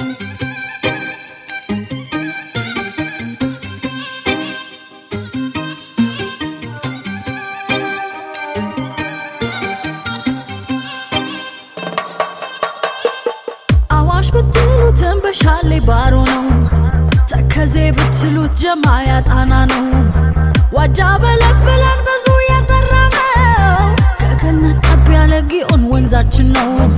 አዋሽ ብትሉት በሻሌ ባሮ ነው ተከዜ ብትሉት ጀማያ ጣና ነው ዋጃ በለስ በላን ብዙ ያጠራነው ከከነት ጠብ ያለ ጊዮን ወንዛችን ነው